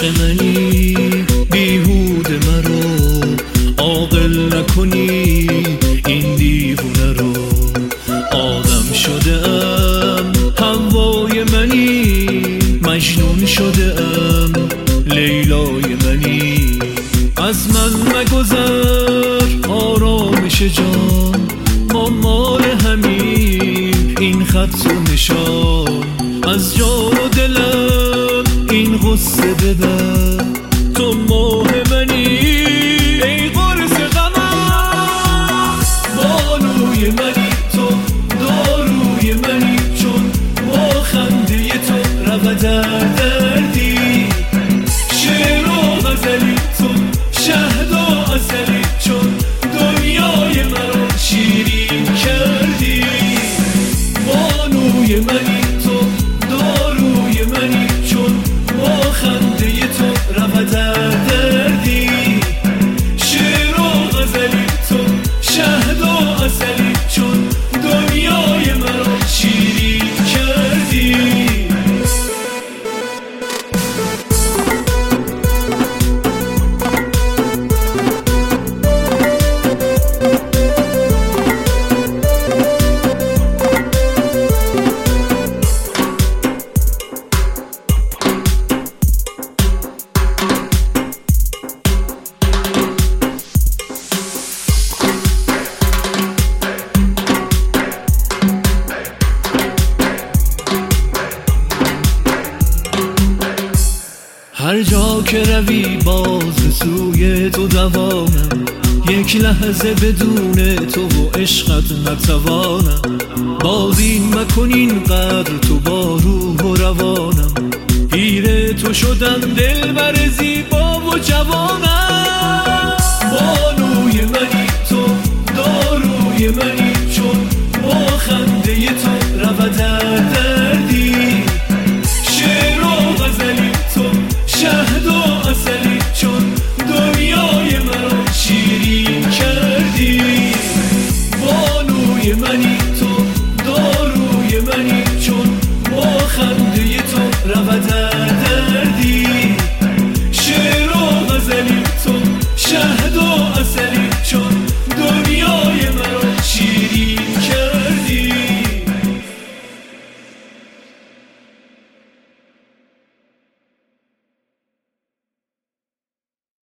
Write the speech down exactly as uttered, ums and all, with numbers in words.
عشق منی، بیهوده مرا عاقل نکنی این دیوونه رو. آدم شده ام حوای منی، مجنون شده ام لیلای منی. از من مگذر آرامش جان، ما مال همین این خط و نشان. از جان و دلم این غصه ببر، تو ماه منی ای قرص غمم. بانوی منی تو، داروی منی، چون با خنده تو رود در دردی. شعر و غزلی تو، شهد و عسلی، چون دنیای مرا شیرین کردی. بانوی منی تو، داروی منی، چون با خنده تو رود در دردی. شعر و غزلی تو، شهد و عسلی، چون دنیای مرا شیرین کردی. هر جا که روی باز به سوی تو دوانم، یک لحظه بدون تو و عشقت نتوانم. باز این مکن اینقدر تو با روح و روانم، پیر تو شدم دلبر زیبا و جوانم.